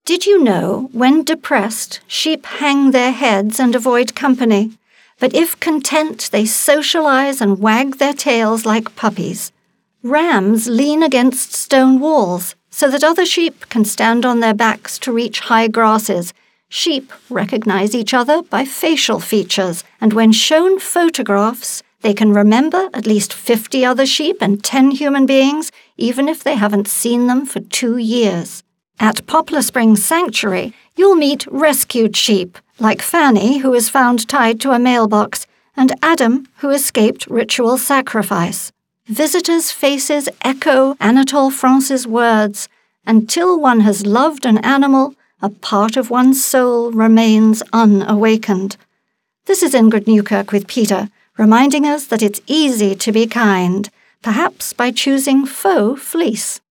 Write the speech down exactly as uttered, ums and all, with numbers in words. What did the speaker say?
Did you know, when depressed, sheep hang their heads and avoid company, but if content, they socialize and wag their tails like puppies? Rams lean against stone walls so that other sheep can stand on their backs to reach high grasses. Sheep recognize each other by facial features, and when shown photographs, they can remember at least fifty other sheep and ten human beings, even if they haven't seen them for two years. At Poplar Springs Sanctuary, you'll meet rescued sheep, like Fanny, who is found tied to a mailbox, and Adam, who escaped ritual sacrifice. Visitors' faces echo Anatole France's words, "Until one has loved an animal, a part of one's soul remains unawakened." This is Ingrid Newkirk with PETA, reminding us that it's easy to be kind, perhaps by choosing faux fleece.